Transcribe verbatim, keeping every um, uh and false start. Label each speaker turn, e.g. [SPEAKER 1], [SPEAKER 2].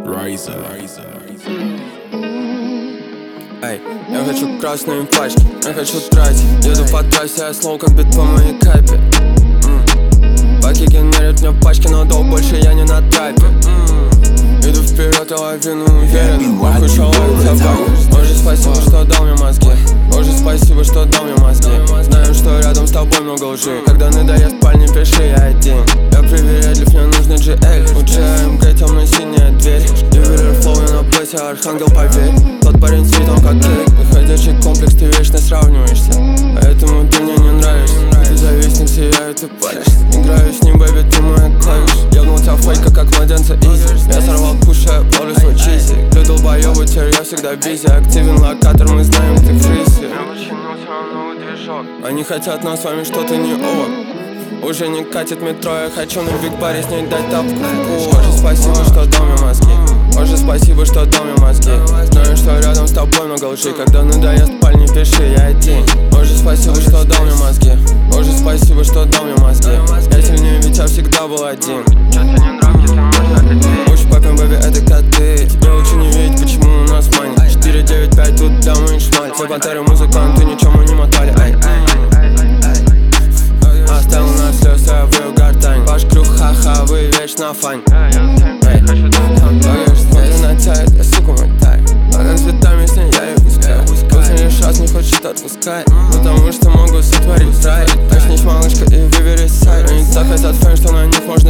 [SPEAKER 1] Райза.
[SPEAKER 2] Эй, я хочу красные пачки, я хочу тратить. Еду по трассе, я слоу, как бит по моей кайпе. Баки генерят мне пачки, но долг больше я не на трапе. Иду вперед, я лавину уверен. Похуй шаловит собак. Боже, спасибо, что дал мне мозги. Боже, спасибо, что дал мне мозги. Знаю, что рядом с тобой много лжи. Когда надоест, паль, не пиши, я один. Я привередлив, мне нужно джи эль. Лучше АМГ, темно-синяя дверь. Ювелир флоу, я на плейсе, архангел, поверь. Тот парень с видом как кейк. Выходящий комплекс, ты вечно сравниваешься. Поэтому ты мне не нравишься. Ты завистник, сияет, ты паришь. Играю с ним, бэйби, ты моя клавиш. Ебнул тебя фейка, как младенца, изи. Я сорвал куша, ловлю свой чизи. Для долбоёба, теперь я всегда бизи. Активен локатор, мы знаем, ты в фрисе. Они хотят нам с вами что-то не ок. Уже не катит метро, я хочу на биг баре с ней дать тапку. Боже, спасибо, что дал мне мозги. Боже, спасибо, что дал мне мозги. Знаю, что рядом с тобой много лжи. Когда надоест, паль, не пиши, я один. Боже, спасибо, что дал мне мозги. Боже, спасибо, что дал мне мозги. Я сильнее, ведь я всегда был один. Лучше папин, бэби, это коты. Тебе лучше не видеть, почему у нас мани. Четыре девять пять, тут для моих шмаль. Все пантеры музыканты, ничего мы не мотали. Ай, оставил нас слез, я вывел гортань. Ваш крюк, ха-ха, вы вечно фань. Эй, я смотрю на тебя, это сука мой тай. А как цветами с ней я ее пускаю. Пусть лишь раз не хочет отпускать, потому что могу сотворить рай. Точнись, малышка, и выбери сайт. Они так хотят фэн, что на них можно